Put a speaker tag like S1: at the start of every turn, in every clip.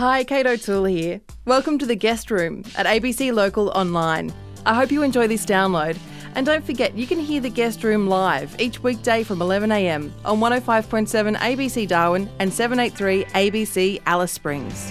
S1: Hi, Kate O'Toole here. Welcome to the Guest Room at ABC Local Online. I hope you enjoy this download. And don't forget, you can hear the Guest Room live each weekday from 11am on 105.7 ABC Darwin and 783 ABC Alice Springs.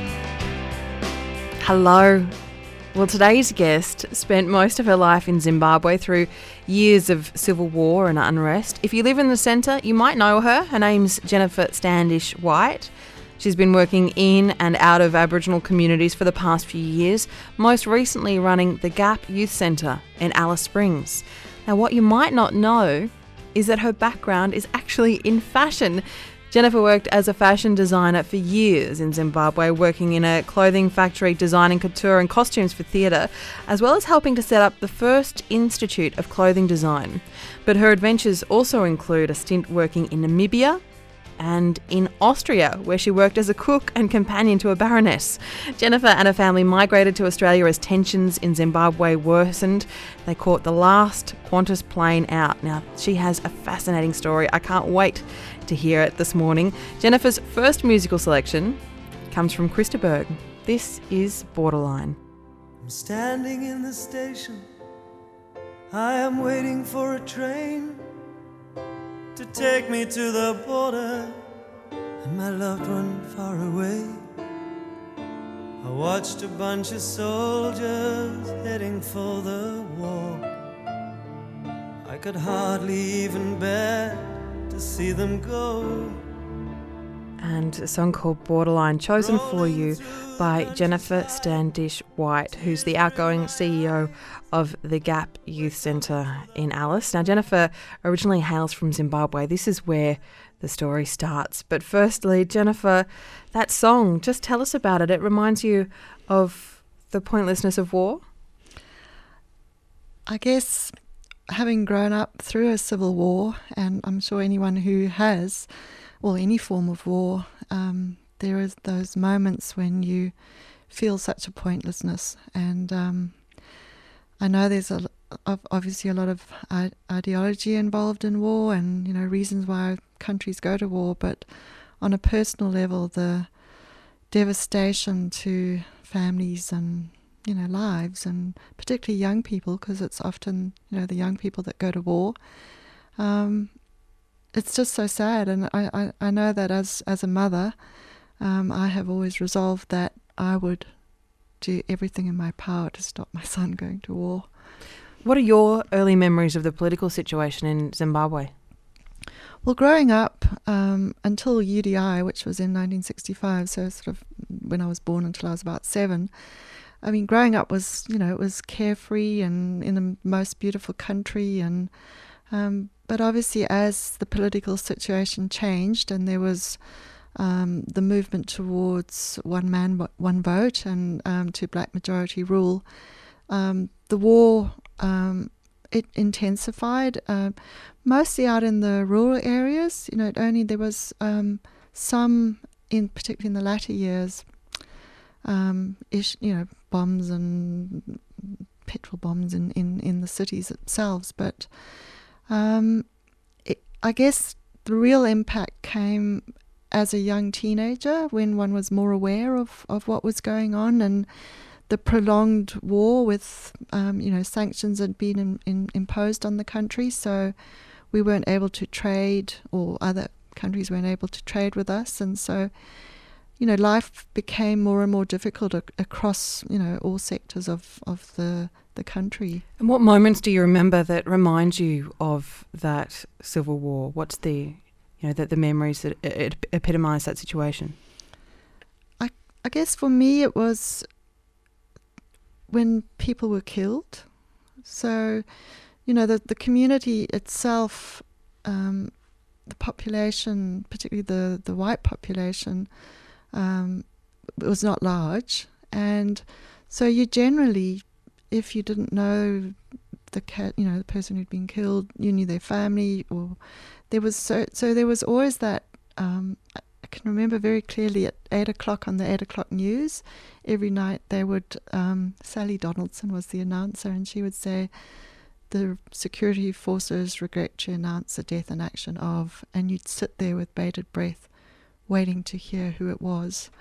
S1: Hello. Well, today's guest spent most of her life in Zimbabwe through years of civil war and unrest. If you live in the centre, you might know her. Her name's Jennifer Standish White. She's been working in and out of Aboriginal communities for the past few years, most recently running the Gap Youth Centre in Alice Springs. Now, what you might not know is that her background is actually in fashion. Jennifer worked as a fashion designer for years in Zimbabwe, working in a clothing factory designing couture and costumes for theatre, as well as helping to set up the first Institute of Clothing Design. But her adventures also include a stint working in Namibia and in Austria, where she worked as a cook and companion to a baroness. Jennifer and her family migrated to Australia as tensions in Zimbabwe worsened. They caught the last Qantas plane out. Now, she has a fascinating story. I can't wait to hear it this morning. Jennifer's first musical selection comes from Chris de Burgh. This is Borderline.
S2: I'm standing in the station. I am waiting for a train to take me to the border and my loved one far away. I watched a bunch of soldiers heading for the war. I could hardly even bear to see them go.
S1: And a song called Borderline, chosen for you by Jennifer Standish White, who's the outgoing CEO of the Gap Youth Centre in Alice. Now, Jennifer originally hails from Zimbabwe. This is where the story starts. But firstly, Jennifer, that song, just tell us about it. It reminds you of the pointlessness of war?
S3: I guess having grown up through a civil war, and I'm sure anyone who has, well, any form of war, there is those moments when you feel such a pointlessness. And I know there's obviously a lot of ideology involved in war and, reasons why countries go to war, but on a personal level, the devastation to families and, lives, and particularly young people, because it's often, the young people that go to war. It's just so sad, and I know that as a mother, I have always resolved that I would do everything in my power to stop my son going to war.
S1: What are your early memories of the political situation in Zimbabwe?
S3: Well, growing up, until UDI, which was in 1965, so sort of when I was born until I was about 7, I mean, growing up was, it was carefree and in the most beautiful country, and but obviously as the political situation changed and there was the movement towards one man, one vote and to black majority rule, the war, it intensified, mostly out in the rural areas. There was some, particularly in the latter years, bombs and petrol bombs in the cities themselves, but I guess the real impact came as a young teenager when one was more aware of what was going on, and the prolonged war with, sanctions had been imposed on the country, so we weren't able to trade, or other countries weren't able to trade with us, and so, life became more and more difficult across, all sectors of the country.
S1: And what moments do you remember that remind you of that civil war? What's the memories that epitomise that situation?
S3: I guess for me it was when people were killed. So, the community itself, the population, particularly the white population, was not large, and so you generally, if you didn't know the person who'd been killed, you knew their family, or there was so there was always that. I can remember very clearly at 8 o'clock on the 8 o'clock news, every night they would. Sally Donaldson was the announcer, and she would say, "The security forces regret to announce the death in action of," and you'd sit there with bated breath, waiting to hear who it was,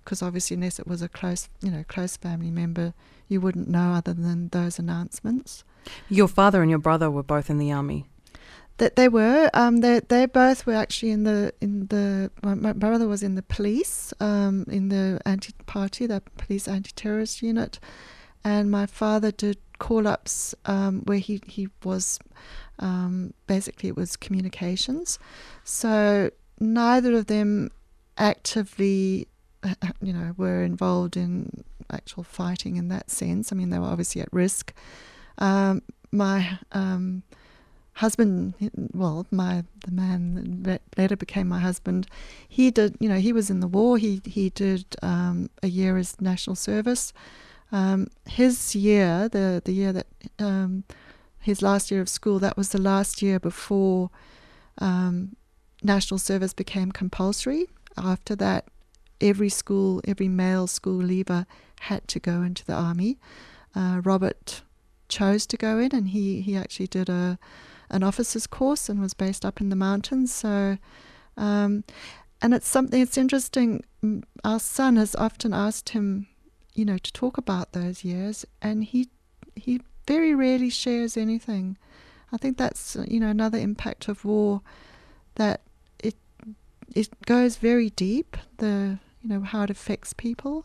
S3: because obviously unless it was a close family member, you wouldn't know other than those announcements.
S1: Your father and your brother were both in the army.
S3: That they were. They both were actually in the. My brother was in the police, in the anti-party, the police anti-terrorist unit, and my father did call-ups where he was. Basically, it was communications. So neither of them actively, were involved in actual fighting in that sense. I mean, they were obviously at risk. My husband, the man that later became my husband, he did, he was in the war. He did a year as national service. His year, the year that, his last year of school, that was the last year before national service became compulsory. After that, every male school leaver had to go into the army. Robert chose to go in, and he actually did an officer's course and was based up in the mountains. So, and it's interesting. Our son has often asked him, to talk about those years, and he very rarely shares anything. I think that's another impact of war, that it goes very deep. How it affects people.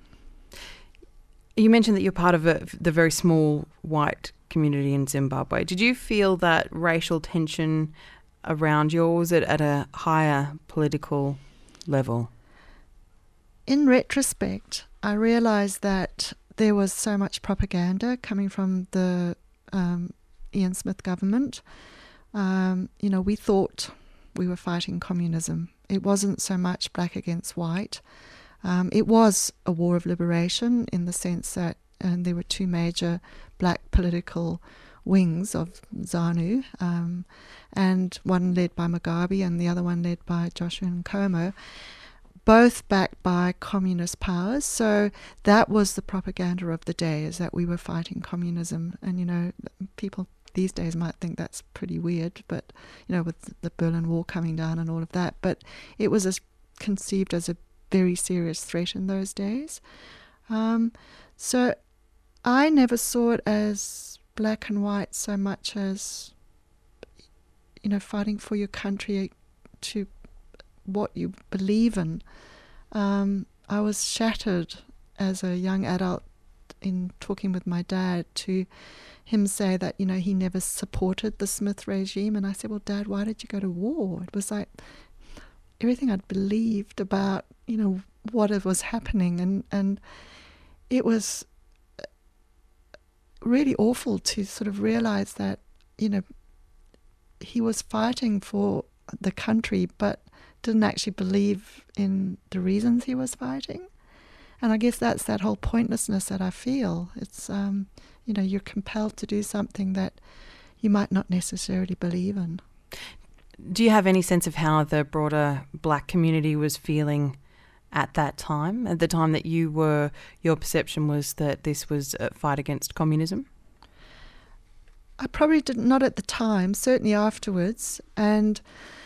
S1: You mentioned that you're part of the very small white community in Zimbabwe. Did you feel that racial tension around you, or was it at a higher political level?
S3: In retrospect, I realised that there was so much propaganda coming from the Ian Smith government. We thought we were fighting communism. It wasn't so much black against white. It was a war of liberation in the sense that there were two major black political wings of ZANU, and one led by Mugabe and the other one led by Joshua Nkomo, both backed by communist powers. So that was the propaganda of the day, is that we were fighting communism. And, people these days might think that's pretty weird, but, with the Berlin Wall coming down and all of that. But it was conceived as a very serious threat in those days. So I never saw it as black and white so much as, fighting for your country to what you believe in. I was shattered as a young adult in talking with my dad to him say that, he never supported the Smith regime. And I said, well, Dad, why did you go to war? It was like everything I'd believed about, what it was happening. And it was really awful to sort of realize that, he was fighting for the country, but didn't actually believe in the reasons he was fighting. And I guess that's that whole pointlessness that I feel. It's, you're compelled to do something that you might not necessarily believe in.
S1: Do you have any sense of how the broader black community was feeling at that time, at the time that your perception was that this was a fight against communism?
S3: I probably didn't, not at the time, certainly afterwards. And,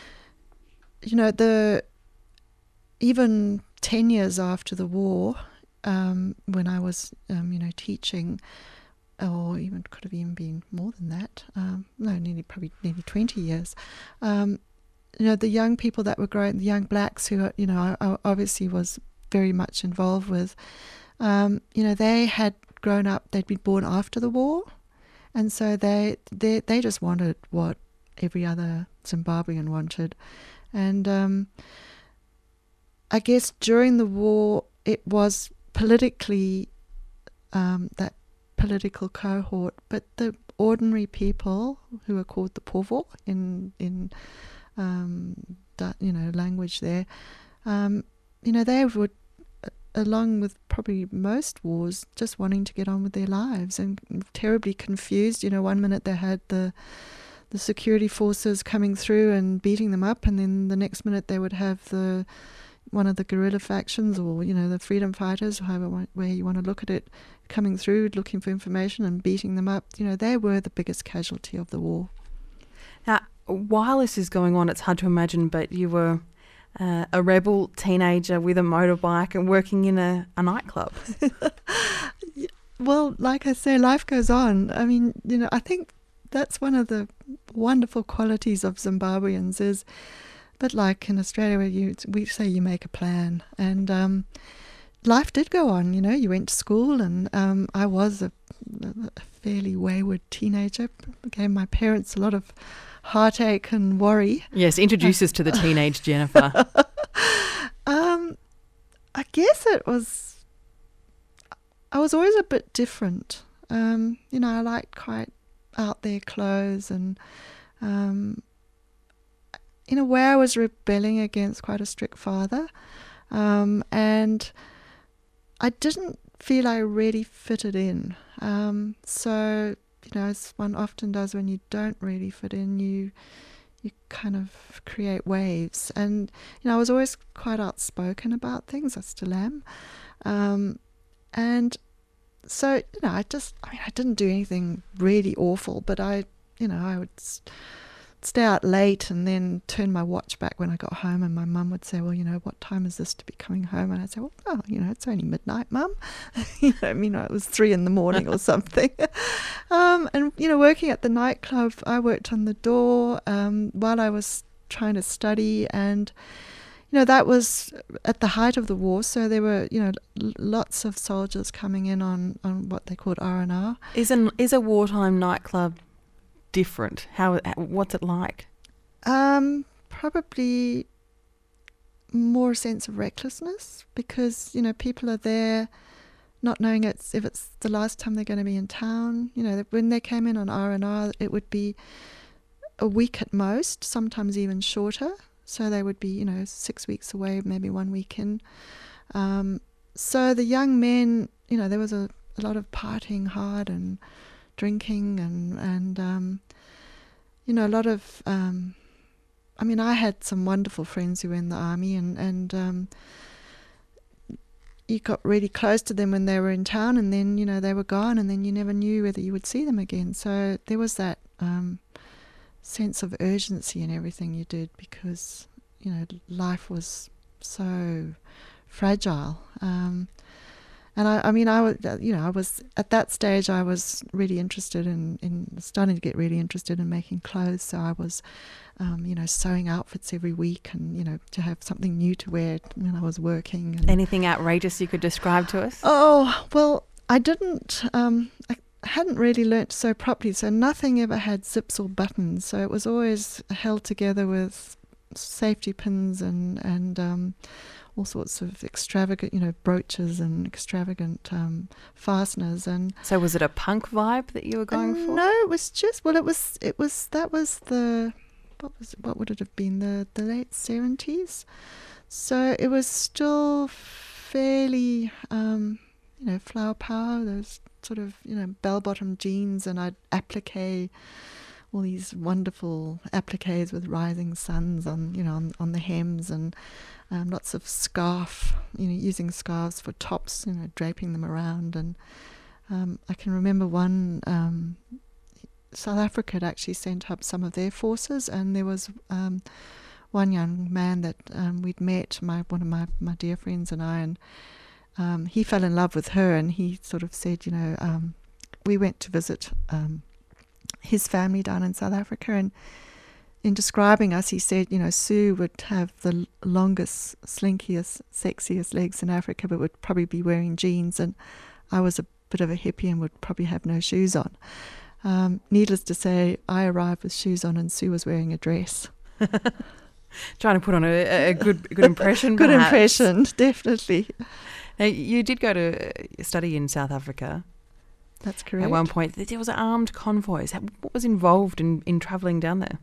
S3: even 10 years after the war, when I was, teaching, or even could have even been more than that, nearly 20 years, the young people that were growing, the young blacks who, I obviously was very much involved with, they had grown up, they'd been born after the war, and so they just wanted what every other Zimbabwean wanted. And I guess during the war, it was politically that political cohort, but the ordinary people who are called the povo in language there, they would, along with probably most wars, just wanting to get on with their lives and terribly confused. One minute they had the security forces coming through and beating them up, and then the next minute they would have one of the guerrilla factions, or the freedom fighters, however way you want to look at it, coming through looking for information and beating them up. They were the biggest casualty of the war.
S1: Now, while this is going on, it's hard to imagine, but you were a rebel teenager with a motorbike and working in a nightclub.
S3: Well, like I say, life goes on. I mean, I think that's one of the wonderful qualities of Zimbabweans is, but like in Australia where we say you make a plan, and life did go on. You went to school, and I was a fairly wayward teenager. Gave my parents a lot of heartache and worry.
S1: Yes, introduce us to the teenage Jennifer.
S3: I guess I was always a bit different. I liked quite out there clothes, and in a way I was rebelling against quite a strict father, and I didn't feel I really fitted in. So as one often does when you don't really fit in, you kind of create waves. And I was always quite outspoken about things. I still am. And so I didn't do anything really awful, but I would stay out late and then turn my watch back when I got home, and my mum would say, well, what time is this to be coming home? And I'd say, well, it's only midnight, Mum. It was 3 a.m. or something. And working at the nightclub, I worked on the door while I was trying to study, and that was at the height of the war, so there were lots of soldiers coming in on what they called R&R.
S1: Is a wartime nightclub different? What's it like?
S3: Probably more a sense of recklessness, because people are there not knowing if it's the last time they're going to be in town. When they came in on R&R, it would be a week at most, sometimes even shorter. So they would be 6 weeks away, maybe 1 week in. So the young men, there was a lot of partying hard and drinking and a lot of I had some wonderful friends who were in the army, and you got really close to them when they were in town, and then they were gone, and then you never knew whether you would see them again. So there was that sense of urgency in everything you did, because life was so fragile. And I was at that stage, I was really interested in starting to get really interested in making clothes. So I was, sewing outfits every week, and, to have something new to wear when I was working. And
S1: anything outrageous you could describe to us?
S3: Oh, well, I didn't, I hadn't really learnt to sew properly, so nothing ever had zips or buttons. So it was always held together with safety pins and all sorts of extravagant, brooches and extravagant fasteners. And
S1: so was it a punk vibe that you were going for?
S3: No, it was just, what would it have been, the late 70s. So it was still fairly, flower power, those sort of, bell-bottom jeans, and I'd applique all these wonderful appliques with rising suns on the hems, and lots of scarf, using scarves for tops, draping them around. And I can remember one, South Africa had actually sent up some of their forces, and there was one young man that we'd met, one of my dear friends and I, and he fell in love with her, and he sort of said, we went to visit his family down in South Africa, and in describing us, he said, Sue would have the longest, slinkiest, sexiest legs in Africa, but would probably be wearing jeans, and I was a bit of a hippie and would probably have no shoes on. Needless to say, I arrived with shoes on, and Sue was wearing a dress.
S1: Trying to put on a good impression.
S3: Good
S1: perhaps.
S3: impression, definitely.
S1: Now, you did go to study in South Africa.
S3: That's correct.
S1: At one point, there was armed convoys. What was involved in travelling down there?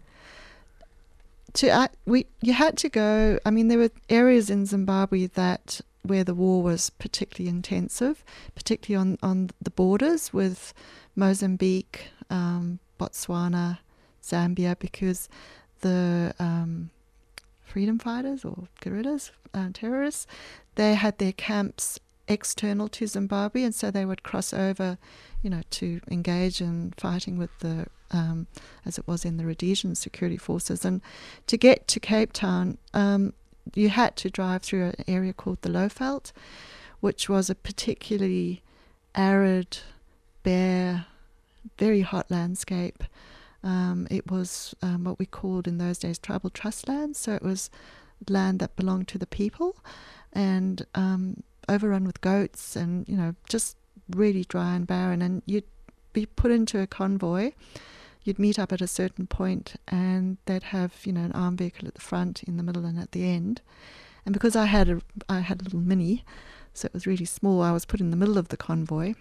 S3: You had to go. I mean, there were areas in Zimbabwe where the war was particularly intensive, particularly on the borders with Mozambique, Botswana, Zambia, because the freedom fighters or guerrillas, terrorists, they had their camps external to Zimbabwe, and so they would cross over, to engage in fighting with the, as it was in the Rhodesian security forces. And to get to Cape Town, you had to drive through an area called the Lowveld, which was a particularly arid, bare, very hot landscape. It was what we called in those days tribal trust land, so it was land that belonged to the people, and overrun with goats, and just really dry and barren. And you'd be put into a convoy. You'd meet up at a certain point, and they'd have an armed vehicle at the front, in the middle, and at the end. And because I had a little Mini, so it was really small, I was put in the middle of the convoy.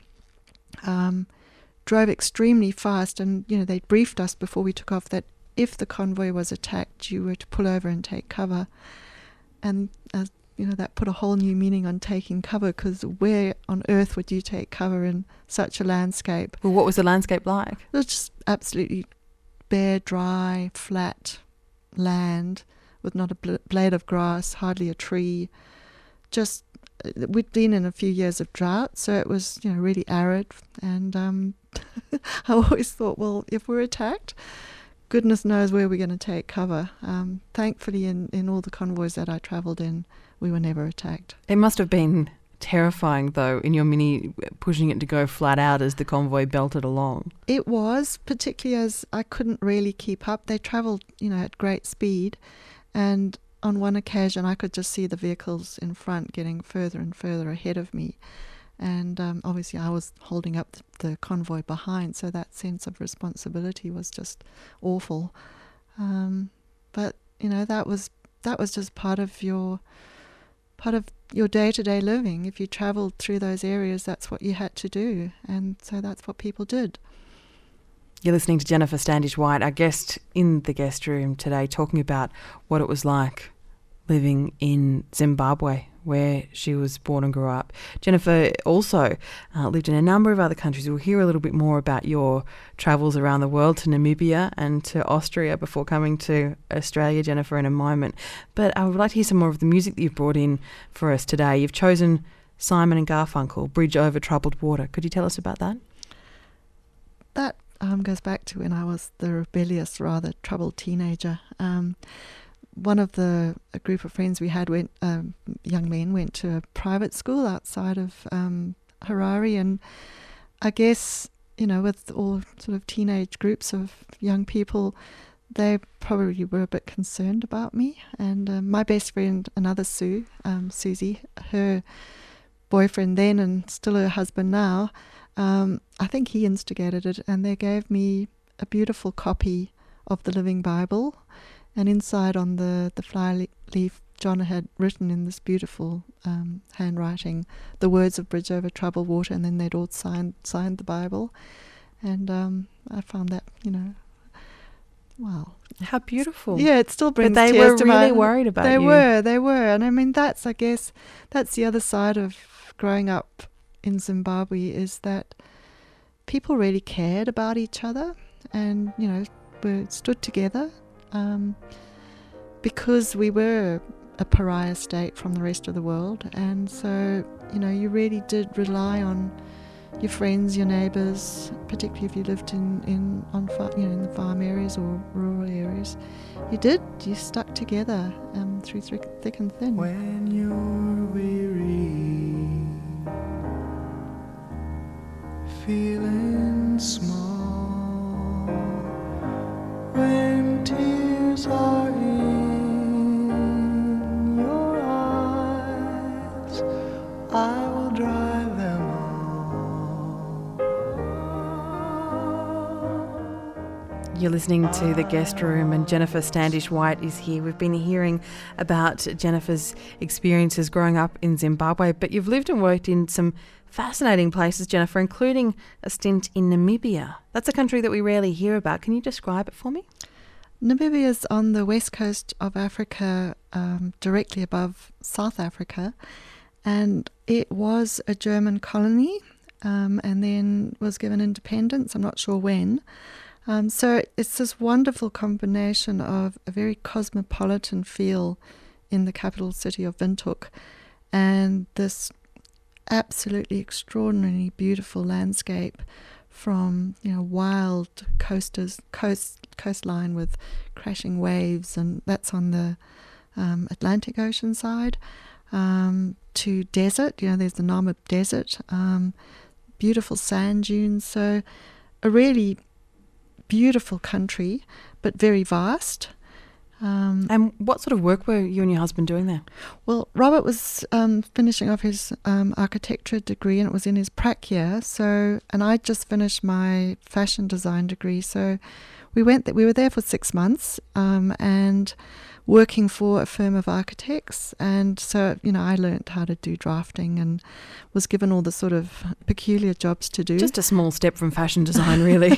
S3: Drove extremely fast, and they briefed us before we took off that if the convoy was attacked, you were to pull over and take cover. And that put a whole new meaning on taking cover, because where on earth would you take cover in such a landscape?
S1: Well, what was the landscape like?
S3: It was just absolutely bare, dry, flat land with not a blade of grass, hardly a tree. Just, we'd been in a few years of drought, so it was really arid. And I always thought, well, if we're attacked, goodness knows where we're going to take cover. Thankfully, in all the convoys that I travelled in, we were never attacked.
S1: It must have been terrifying, though, in your Mini, pushing it to go flat out as the convoy belted along.
S3: It was, particularly as I couldn't really keep up. They travelled, at great speed, and on one occasion I could just see the vehicles in front getting further and further ahead of me. And obviously I was holding up the convoy behind, so that sense of responsibility was just awful. But that was just part of your day-to-day living. If you travelled through those areas, that's what you had to do, and so that's what people did.
S1: You're listening to Jennifer Standish-White, our guest in the guest room today, talking about what it was like living in Zimbabwe, where she was born and grew up. Jennifer also lived in a number of other countries. We'll hear a little bit more about your travels around the world, to Namibia and to Austria before coming to Australia, Jennifer, in a moment. But I would like to hear some more of the music that you've brought in for us today. You've chosen Simon and Garfunkel, Bridge Over Troubled Water. Could you tell us about that?
S3: That goes back to when I was the rebellious, rather troubled teenager. One of a group of friends we had young men went to a private school outside of Harare, and I guess, with all sort of teenage groups of young people, they probably were a bit concerned about me. And my best friend, another Sue, Susie, her boyfriend then and still her husband now, I think he instigated it, and they gave me a beautiful copy of the Living Bible. And inside on the fly leaf, John had written in this beautiful handwriting the words of Bridge Over Troubled Water, and then they'd all signed the Bible. And I found that, wow.
S1: How beautiful.
S3: Yeah, it still brings
S1: tears to my... But they were really worried about you.
S3: They were. And I mean, I guess that's the other side of growing up in Zimbabwe, is that people really cared about each other, and, we stood together. Because we were a pariah state from the rest of the world, and so you really did rely on your friends, your neighbours, particularly if you lived in the farm areas or rural areas. You stuck together through thick and thin.
S2: When you're weary, feeling small, when tears are in your eyes, I will dry them all.
S1: You're listening to The Guest Room, and Jennifer Standish-White is here. We've been hearing about Jennifer's experiences growing up in Zimbabwe, but you've lived and worked in some fascinating places, Jennifer, including a stint in Namibia. That's a country that we rarely hear about. Can you describe it for me?
S3: Namibia is on the west coast of Africa, directly above South Africa, and it was a German colony, and then was given independence. I'm not sure when. So it's this wonderful combination of a very cosmopolitan feel in the capital city of Windhoek, and this absolutely extraordinarily beautiful landscape from wild coastline with crashing waves, and that's on the Atlantic Ocean side, to desert. There's the Namib Desert, beautiful sand dunes. So a really beautiful country, but very vast.
S1: And what sort of work were you and your husband doing there?
S3: Well, Robert was finishing off his architecture degree, and it was in his prac year. And I just finished my fashion design degree. So we were there for 6 months, and working for a firm of architects. And so, I learnt how to do drafting and was given all the sort of peculiar jobs to do.
S1: Just a small step from fashion design, really.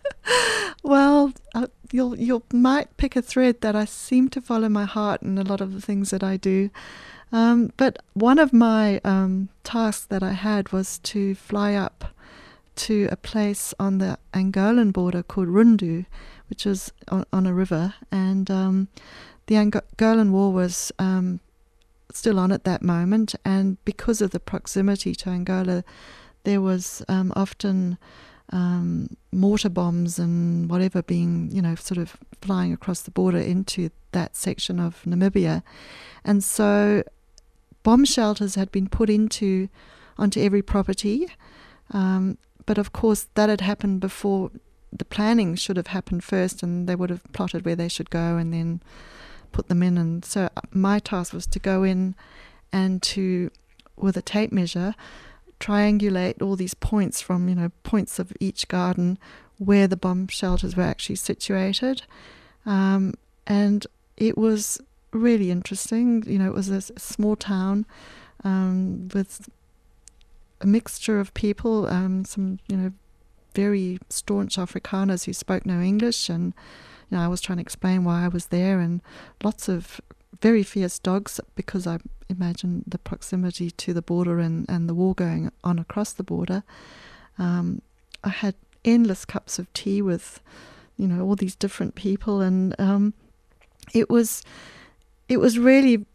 S3: Well, you might pick a thread that I seem to follow my heart in a lot of the things that I do. But one of my tasks that I had was to fly up to a place on the Angolan border called Rundu, which was on a river. And the Angolan War was still on at that moment. And because of the proximity to Angola, there was often mortar bombs and whatever being, sort of flying across the border into that section of Namibia. And so bomb shelters had been put onto every property. But of course that had happened before. The planning should have happened first, and they would have plotted where they should go and then put them in. And so my task was to go in and to, with a tape measure, triangulate all these points from, points of each garden where the bomb shelters were actually situated. And it was really interesting. It was a small town with a mixture of people, some, very staunch Afrikaners who spoke no English. And, I was trying to explain why I was there, and lots of very fierce dogs, because I imagine the proximity to the border and the war going on across the border. I had endless cups of tea with, all these different people, and it was really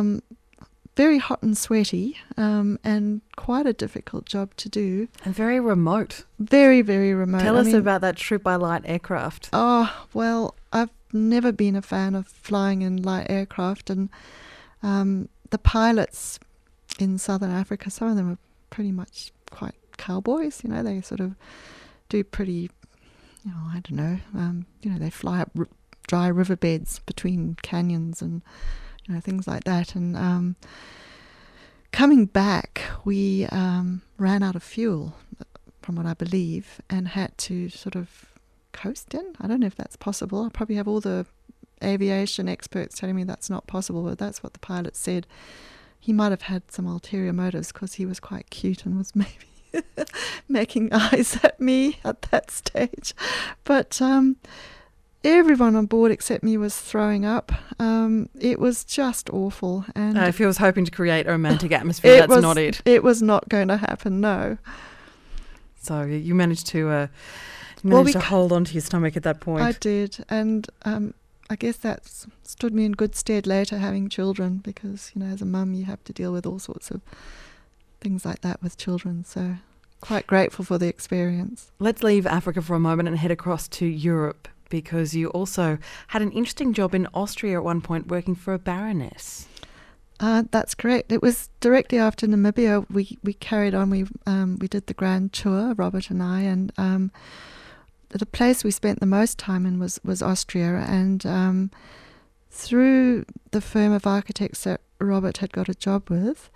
S3: very hot and sweaty, and quite a difficult job to do.
S1: And very remote.
S3: Very, very remote.
S1: Tell us about that trip by light aircraft.
S3: Oh, well, I've never been a fan of flying in light aircraft, and the pilots in Southern Africa, some of them are pretty much quite cowboys. They sort of do pretty, I don't know, they fly up dry riverbeds between canyons and things like that. And coming back, we ran out of fuel, from what I believe, and had to sort of coast in. I don't know if that's possible. I probably have all the aviation experts telling me that's not possible, but that's what the pilot said. He might have had some ulterior motives, because he was quite cute and was maybe making eyes at me at that stage. But everyone on board except me was throwing up. It was just awful. And
S1: if he was hoping to create a romantic atmosphere, that's not it.
S3: It was not going to happen, no.
S1: So you managed to hold on to your stomach at that point.
S3: I did, and I guess that stood me in good stead later, having children, because, as a mum you have to deal with all sorts of things like that with children. So quite grateful for the experience.
S1: Let's leave Africa for a moment and head across to Europe, because you also had an interesting job in Austria at one point, working for a baroness.
S3: That's correct. It was directly after Namibia. We carried on. We did the grand tour, Robert and I, and the place we spent the most time in was Austria. And through the firm of architects that Robert had got a job with,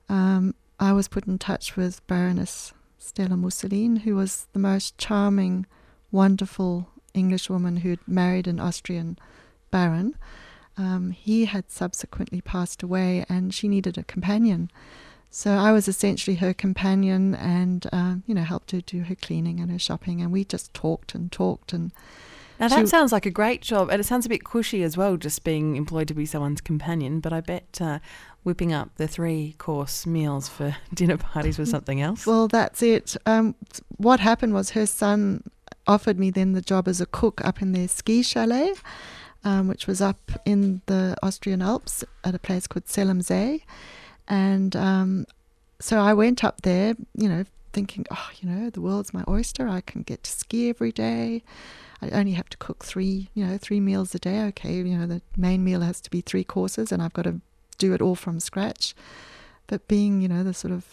S3: I was put in touch with Baroness Stella Mussolini, who was the most charming, wonderful Englishwoman who'd married an Austrian baron. He had subsequently passed away, and she needed a companion. So I was essentially her companion, and helped her do her cleaning and her shopping, and we just talked. And
S1: now that sounds like a great job, and it sounds a bit cushy as well, just being employed to be someone's companion. But I bet whipping up the 3-course meals for dinner parties was something else.
S3: Well, that's it. What happened was her son offered me then the job as a cook up in their ski chalet, which was up in the Austrian Alps at a place called Selimsee. And so I went up there, thinking, oh, the world's my oyster. I can get to ski every day. I only have to cook 3 meals a day. Okay, the main meal has to be 3 courses, and I've got to do it all from scratch. But being, the sort of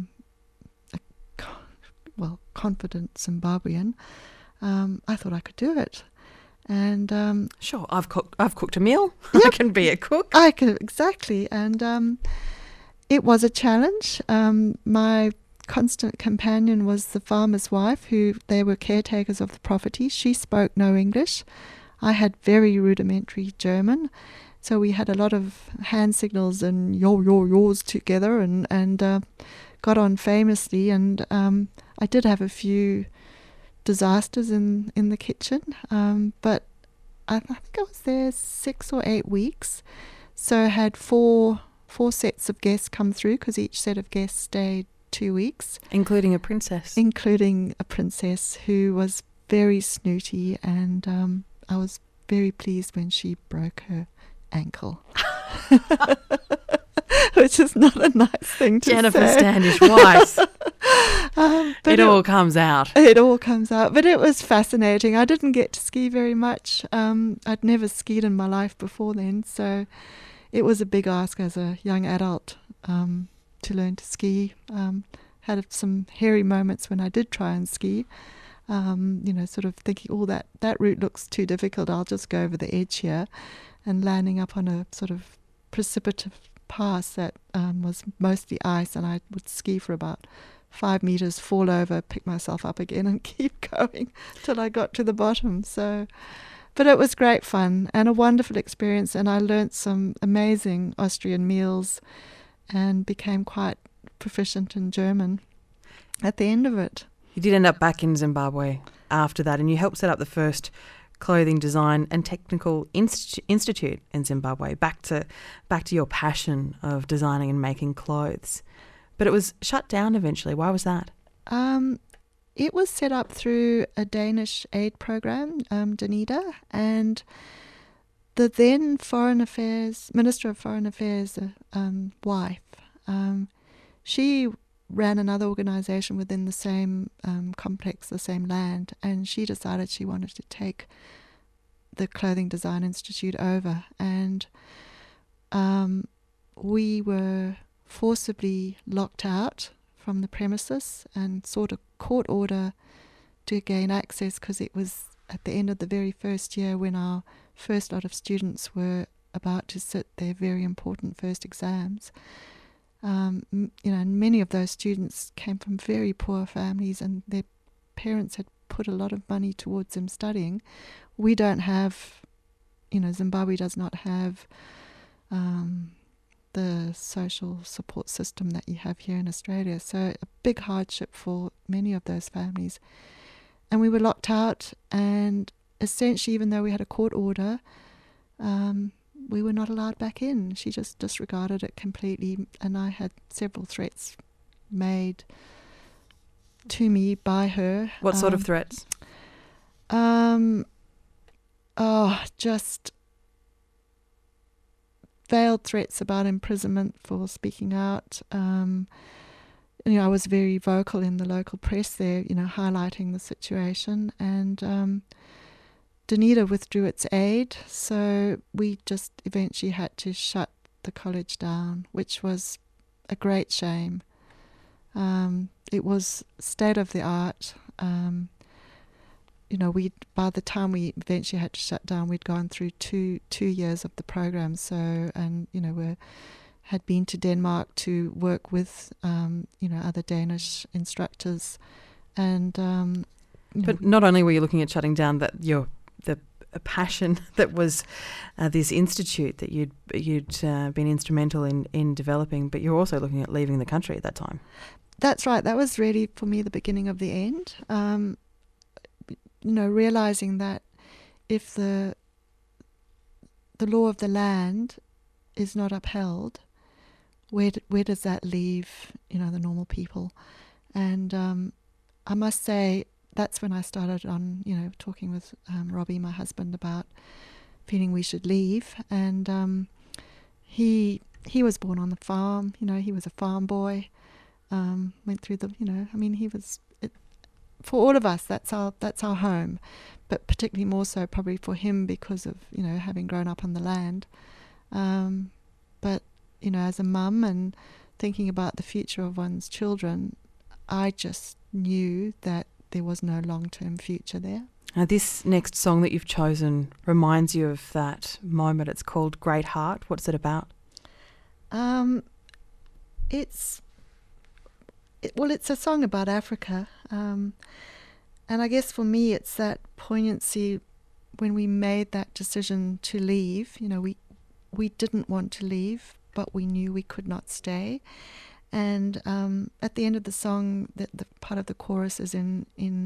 S3: confident Zimbabwean, I thought I could do it. And
S1: sure, I've cooked a meal.
S3: Yep,
S1: I can be a cook.
S3: I could, exactly. And it was a challenge. My constant companion was the farmer's wife, who they were caretakers of the property. She spoke no English. I had very rudimentary German, so we had a lot of hand signals and yours together, and got on famously. And I did have a few disasters in the kitchen, but I think I was there 6 or 8 weeks, so I had four sets of guests come through, because each set of guests stayed 2 weeks.
S1: Including a princess.
S3: Including a princess who was very snooty, and I was very pleased when she broke her ankle. Which is not a nice thing to
S1: Jennifer
S3: say.
S1: Standish Weiss.
S3: But
S1: it all comes out.
S3: It all comes out. But it was fascinating. I didn't get to ski very much. I'd never skied in my life before then, so it was a big ask as a young adult to learn to ski. Had some hairy moments when I did try and ski, sort of thinking, oh, that route looks too difficult, I'll just go over the edge here, and landing up on a sort of precipitous pass that was mostly ice, and I would ski for about 5 meters, fall over, pick myself up again, and keep going till I got to the bottom. So, but it was great fun and a wonderful experience, and I learnt some amazing Austrian meals and became quite proficient in German at the end of it.
S1: You did end up back in Zimbabwe after that, and you helped set up the first clothing design and technical institute in Zimbabwe, back to your passion of designing and making clothes. But it was shut down eventually. Why was that?
S3: It was set up through a Danish aid program, Danida, and the then Minister of Foreign Affairs wife, she ran another organisation within the same complex, the same land, and she decided she wanted to take the Clothing Design Institute over, and we were forcibly locked out from the premises and sought a court order to gain access, because it was at the end of the very first year when our first lot of students were about to sit their very important first exams. And many of those students came from very poor families, and their parents had put a lot of money towards them studying. We don't have, Zimbabwe does not have the social support system that you have here in Australia. So a big hardship for many of those families. And we were locked out, and essentially, even though we had a court order, we were not allowed back in. She just disregarded it completely, and I had several threats made to me by her.
S1: What sort of threats?
S3: Just veiled threats about imprisonment for speaking out. I was very vocal in the local press there, highlighting the situation, and Danida withdrew its aid, so we just eventually had to shut the college down, which was a great shame. It was state of the art. By the time we eventually had to shut down, we'd gone through two years of the program. So, and we had been to Denmark to work with other Danish instructors, and
S1: but not only were you looking at shutting down the passion that was this institute that you'd been instrumental in developing, but you're also looking at leaving the country at that time.
S3: That's right. That was really, for me, the beginning of the end. Realizing that if the law of the land is not upheld, where does that leave, the normal people? And I must say, that's when I started on, talking with Robbie, my husband, about feeling we should leave. And he was born on the farm. He was a farm boy. went through the, I mean, he was, for all of us, that's our home, but particularly more so probably for him because of, having grown up on the land. But, as a mum and thinking about the future of one's children, I just knew that there was no long-term future there.
S1: Now, this next song that you've chosen reminds you of that moment. It's called Great Heart. What's it about?
S3: It's a song about Africa. And I guess for me, it's that poignancy when we made that decision to leave. We didn't want to leave, but we knew we could not stay. And at the end of the song, the part of the chorus is in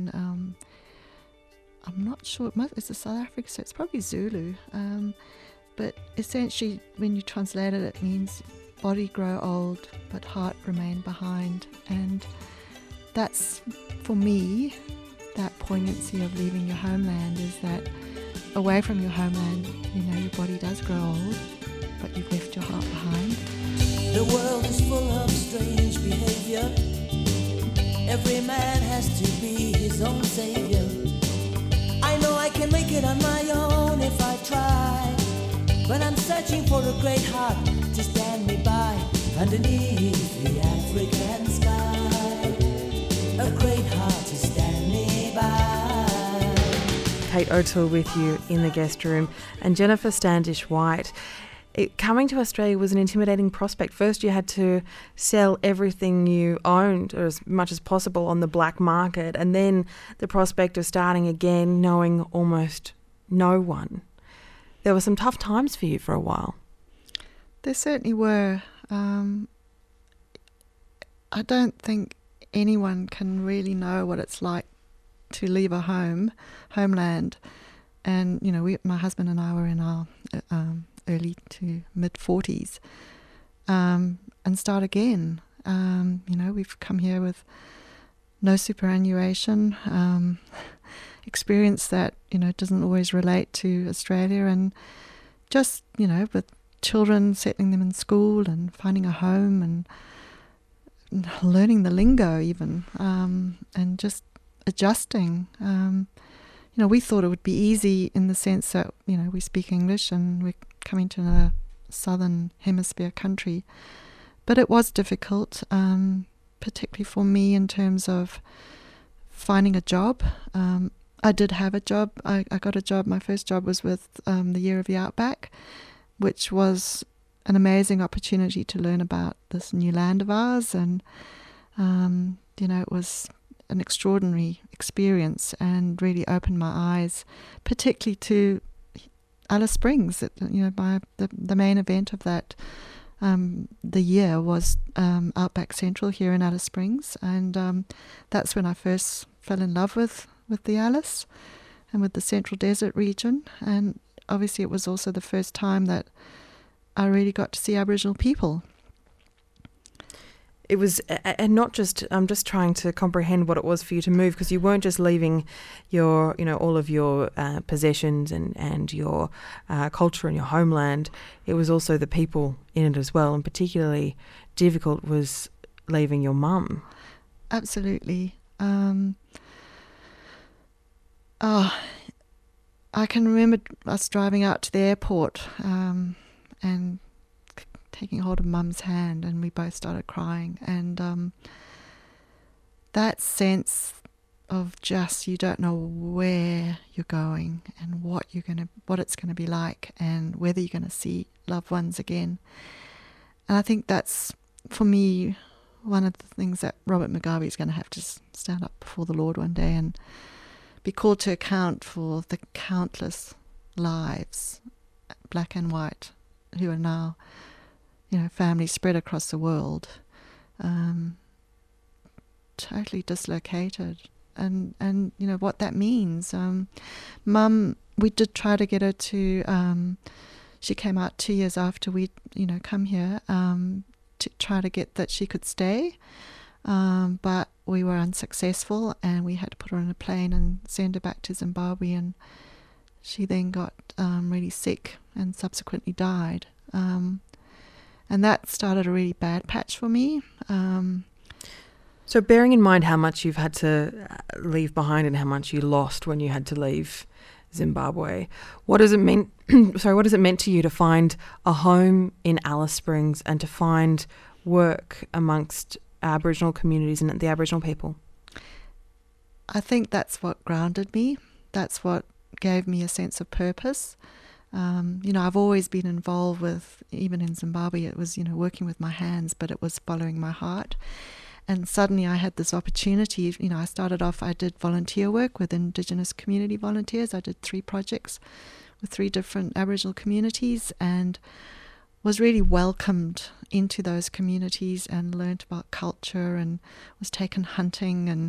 S3: I'm not sure, it's a South African, so it's probably Zulu. But essentially, when you translate it, it means body grow old, but heart remain behind. And that's, for me, that poignancy of leaving your homeland is that away from your homeland, your body does grow old, but you've left your heart behind.
S4: The world is full of strange behavior. Every man has to be his own savior. I know I can make it on my own if I try, but I'm searching for a great heart to stand me by underneath the African sky. A great heart to stand me by.
S1: Kate O'Toole with you in the guest room, and Jennifer Standish-White. Coming to Australia was an intimidating prospect. First, you had to sell everything you owned, or as much as possible, on the black market, and then the prospect of starting again, knowing almost no one. There were some tough times for you for a while.
S3: There certainly were. I don't think anyone can really know what it's like to leave a homeland. And, my husband and I were in our early to mid-40s, and start again. We've come here with no superannuation, experience that, doesn't always relate to Australia, and just, with children, settling them in school and finding a home and learning the lingo even, and just adjusting. We thought it would be easy in the sense that, we speak English and we're coming to a southern hemisphere country. But it was difficult, particularly for me in terms of finding a job. I did have a job. I got a job. My first job was with the Year of the Outback, which was an amazing opportunity to learn about this new land of ours. And, it was an extraordinary experience and really opened my eyes, particularly to Alice Springs. The main event of that the year was Outback Central here in Alice Springs, and that's when I first fell in love with the Alice and with the Central Desert region. And obviously it was also the first time that I really got to see Aboriginal people.
S1: It was, and not just, I'm just trying to comprehend what it was for you to move, because you weren't just leaving your, all of your possessions and your culture and your homeland. It was also the people in it as well, and particularly difficult was leaving your mum.
S3: Absolutely. I can remember us driving out to the airport and taking hold of Mum's hand, and we both started crying. And that sense of just, you don't know where you're going and what it's gonna be like, and whether you're gonna see loved ones again. And I think that's, for me, one of the things that Robert Mugabe is going to have to stand up before the Lord one day and be called to account for the countless lives, black and white, who are now, families spread across the world, totally dislocated. And what that means. Mum, we did try to get her to, she came out 2 years after we'd, come here, to try to get that she could stay. But we were unsuccessful, and we had to put her on a plane and send her back to Zimbabwe. And she then got really sick and subsequently died. And that started a really bad patch for me.
S1: So bearing in mind how much you've had to leave behind and how much you lost when you had to leave Zimbabwe, what does it mean? What does it mean to you to find a home in Alice Springs and to find work amongst Aboriginal communities and the Aboriginal people?
S3: I think that's what grounded me. That's what gave me a sense of purpose. I've always been involved with, even in Zimbabwe, it was, working with my hands, but it was following my heart. And suddenly I had this opportunity. I started off, I did volunteer work with Indigenous community volunteers. I did 3 projects with 3 different Aboriginal communities and was really welcomed into those communities and learnt about culture and was taken hunting and,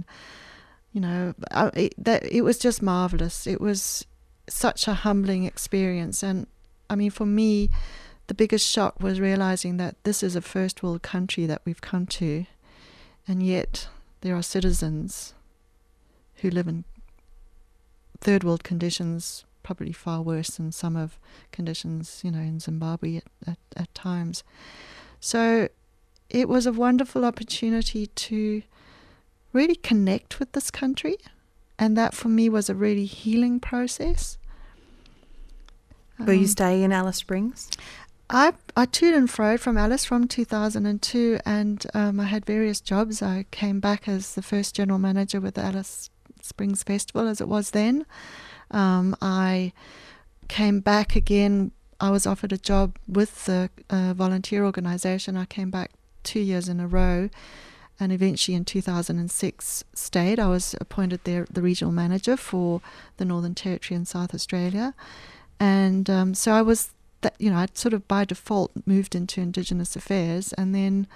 S3: it was just marvellous. It was such a humbling experience. And, for me, the biggest shock was realising that this is a first world country that we've come to, and yet there are citizens who live in third world conditions, probably far worse than some of conditions, in Zimbabwe at times. So it was a wonderful opportunity to really connect with this country, and that for me was a really healing process.
S1: Will you stay in Alice Springs?
S3: I toed and froed from Alice from 2002, and I had various jobs. I came back as the first general manager with the Alice Springs Festival, as it was then. I came back again. I was offered a job with the volunteer organisation. I came back 2 years in a row, and eventually in 2006 stayed. I was appointed there the regional manager for the Northern Territory in South Australia, and so I was. I'd sort of by default moved into Indigenous Affairs, and then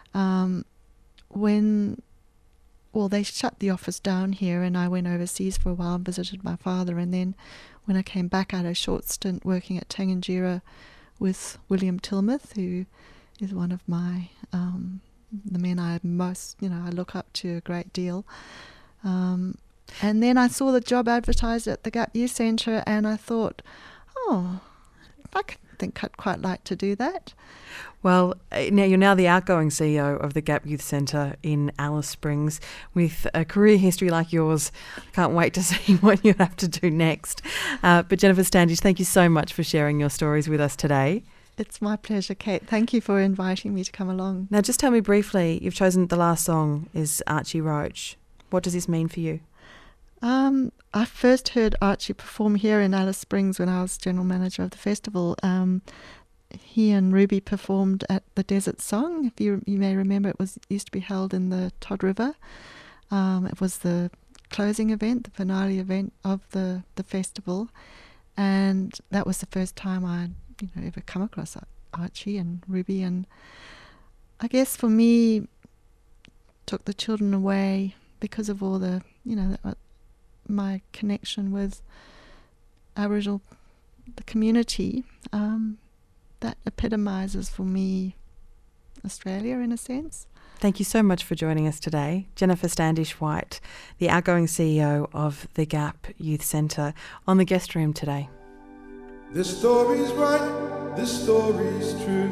S3: they shut the office down here and I went overseas for a while and visited my father, and then when I came back I had a short stint working at Tangentyere with William Tilmuth, who is one of my the men I I look up to a great deal. And then I saw the job advertised at the Gap Youth Centre and I thought, I think I'd quite like to do that.
S1: Well, now you're now the outgoing CEO of the Gap Youth Centre in Alice Springs. With a career history like yours, I can't wait to see what you have to do next. But Jennifer Standish, thank you so much for sharing your stories with us today.
S3: It's my pleasure, Kate. Thank you for inviting me to come along.
S1: Now, just tell me briefly, you've chosen the last song is Archie Roach. What does this mean for you?
S3: I first heard Archie perform here in Alice Springs when I was general manager of the festival. He and Ruby performed at the Desert Song. If you may remember, it used to be held in the Todd River. It was the closing event, the finale event of the festival, and that was the first time I'd ever come across Archie and Ruby. And I guess for me, took the children away because of all the my connection with Aboriginal, the community, that epitomises for me Australia in a sense.
S1: Thank you so much for joining us today. Jennifer Standish-White, the outgoing CEO of the Gap Youth Centre, on the guest room today.
S5: This story's right, this story's true.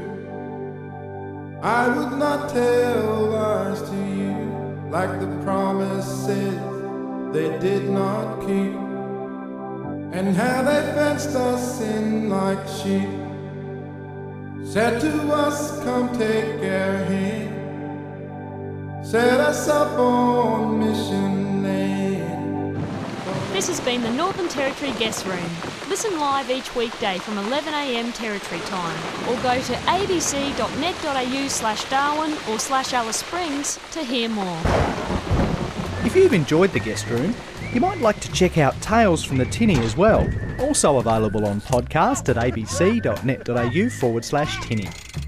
S5: I would not tell lies to you, like the promises they did not keep, and how they fenced us in like sheep. Said to us, come take our hand, set us up on mission land.
S6: This has been the Northern Territory Guest Room. Listen live each weekday from 11 a.m. Territory time, or go to abc.net.au/Darwin or /Alice Springs to hear more.
S7: If you've enjoyed the Guest Room, you might like to check out Tales from the Tinny as well, also available on podcast at abc.net.au/Tinny.